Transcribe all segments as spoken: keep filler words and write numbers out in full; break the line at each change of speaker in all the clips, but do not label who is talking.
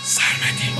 سرمدی.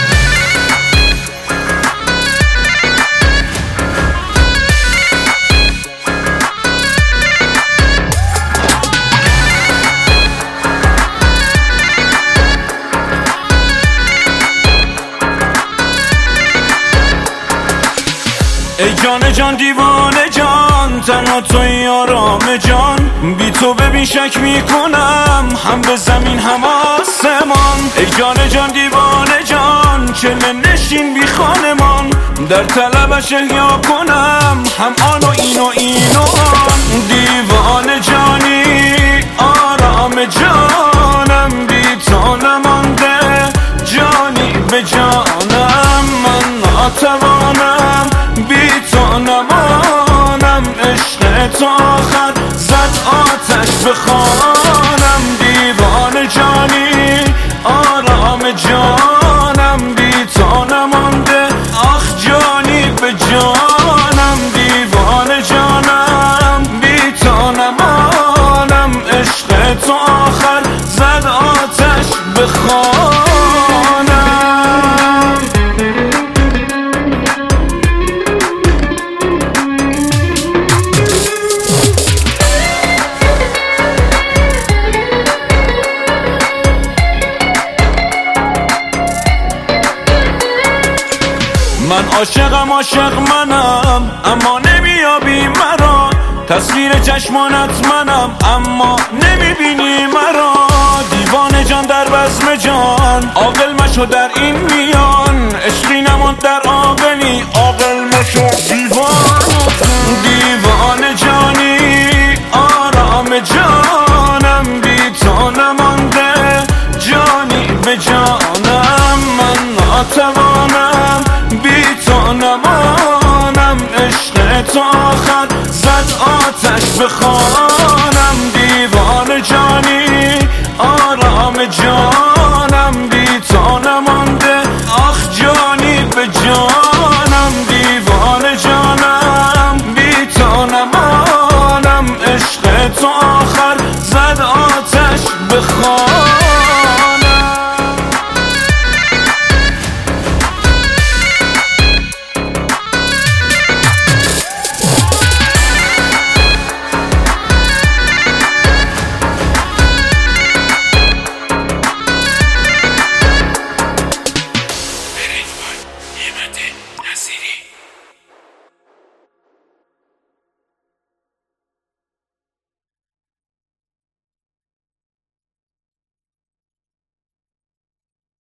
ای جان جان دیوانه جان، تنها توی آرام جان، بی تو ببین شک میکنم هم به زمین هم آسمان. ای جان جان دیوانه جان، چله نشین بی خانمان، در طلبش احیا کنم هم آن و این و این و آن. دیوانه جانی آرام جانم، بی تو نمانده جانی به جانم، من ناتوانم بی تو نمانم، عشق تو آخر زد آتش به خانم. دیوانه جانی آرام جانم، بی تو نمانده آخ جانی به جانم. دیوانه جانم بی تو نمانم، عشق تو آخر زد آتش به خانم. من عاشقم عاشق منم اما نمیابی مرا، تصویر چشمانت منم اما نمیبینی مرا. دیوانه جان در بزم جان، عاقل مشو در این میان، عشقی نماند در عاقلی، عاقل مشو دیوانه. دیوانه جانی آرام جانم، بی تو نمانده جانی به جانم، من ناتوانم بی تو نمانم، عشق تو آخر زد آتش به خانم. دیوانه جانی